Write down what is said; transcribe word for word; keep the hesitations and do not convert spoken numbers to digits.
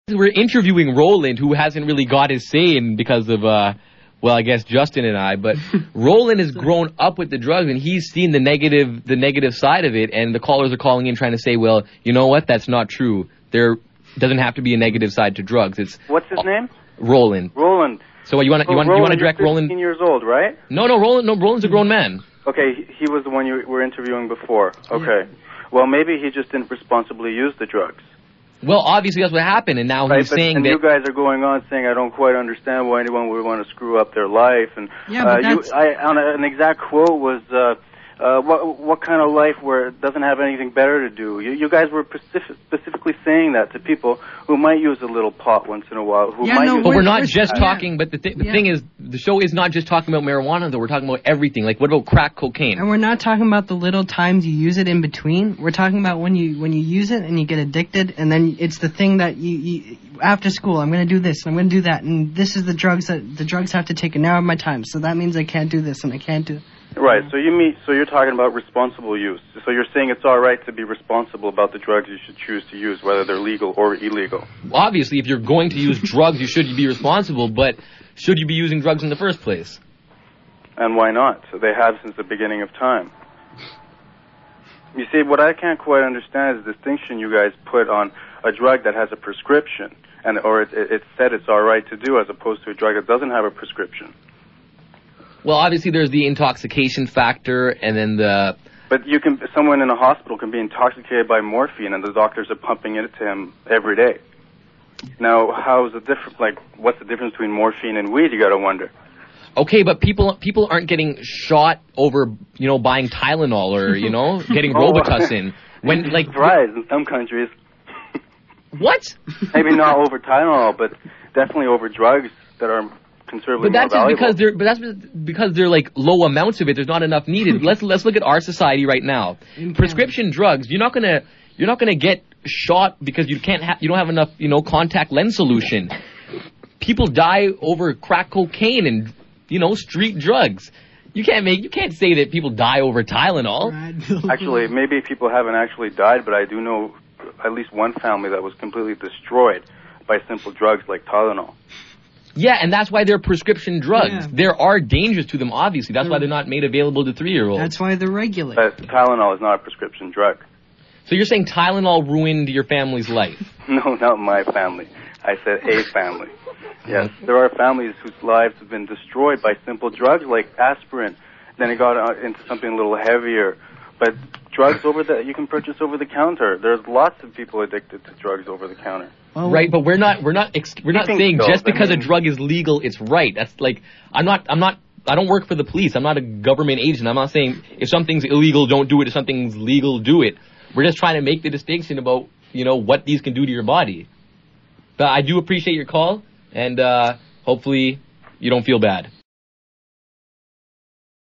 We're interviewing Roland, who hasn't really got his say in because of, uh, well, I guess Justin and I. But Roland has grown up with the drugs, and he's seen the negative, the negative side of it. And the callers are calling in trying to say, well, you know what? That's not true. There doesn't have to be a negative side to drugs. It's what's his name? Roland. Roland. So you want to oh, you want you want to direct Roland? fifteen years old, right? No, no, Roland. No, Roland's a grown man. Okay, he, he was the one you were interviewing before. Okay. Well, maybe he just didn't responsibly use the drugs. Well, obviously that's what happened, and now right, he's but, saying and that... you guys are going on saying, I don't quite understand why anyone would want to screw up their life. And yeah, but uh, that's... you, I, on a, an exact quote was, uh, uh, what, what kind of life where it doesn't have anything better to do? You, you guys were specific, specifically saying that to people who might use a little pot once in a while. Who yeah, might no, use but we're not we're, just yeah. talking, but the, th the yeah. thing is, the show is not just talking about marijuana, though. We're talking about everything. Like, what about crack cocaine? And we're not talking about the little times you use it in between. We're talking about when you when you use it and you get addicted, and then it's the thing that you, you after school, I'm going to do this, and I'm going to do that, and this is the drugs that the drugs have to take an hour of my time, so that means I can't do this and I can't do. Right. So you meet. So you're talking about responsible use. So you're saying it's all right to be responsible about the drugs you should choose to use, whether they're legal or illegal. Obviously, if you're going to use drugs, you should be responsible. But should you be using drugs in the first place? And why not? So they have since the beginning of time. You see, what I can't quite understand is the distinction you guys put on a drug that has a prescription, and or it, it, it's said it's all right to do, as opposed to a drug that doesn't have a prescription. Well, obviously, there's the intoxication factor, and then the... But you can, someone in a hospital can be intoxicated by morphine, and the doctors are pumping it to him every day. Now, how is the difference? Like, what's the difference between morphine and weed? You got to wonder. Okay, but people people aren't getting shot over, you know, buying Tylenol or, you know, getting oh, Robitussin. When like surprise in some countries. What? Maybe not over Tylenol, but definitely over drugs that are considerably But that's more just valuable. because they're but that's because they're like low amounts of it. There's not enough needed. let's let's look at our society right now. Prescription drugs. You're not gonna you're not gonna get shot because you can't have you don't have enough, you know, contact lens solution. People die over crack cocaine and, you know, street drugs. You can't make you can't say that people die over Tylenol. Actually, maybe people haven't actually died, but I do know at least one family that was completely destroyed by simple drugs like Tylenol. Yeah, and that's why they're prescription drugs. Yeah. There are dangers to them, obviously. That's why they're not made available to three-year-olds. That's why they're regulated. But Tylenol is not a prescription drug. So you're saying Tylenol ruined your family's life? No, not my family. I said a family. Yes, there are families whose lives have been destroyed by simple drugs like aspirin. Then it got uh, into something a little heavier. But drugs over the you can purchase over the counter. There's lots of people addicted to drugs over the counter. Well, Right, but we're not we're not ex we're not Keeping saying pills, just because I mean- a drug is legal, it's right. That's like I'm not I'm not I don't work for the police. I'm not a government agent. I'm not saying if something's illegal, don't do it. If something's legal, do it. We're just trying to make the distinction about, you know, what these can do to your body. But I do appreciate your call, and uh, hopefully you don't feel bad.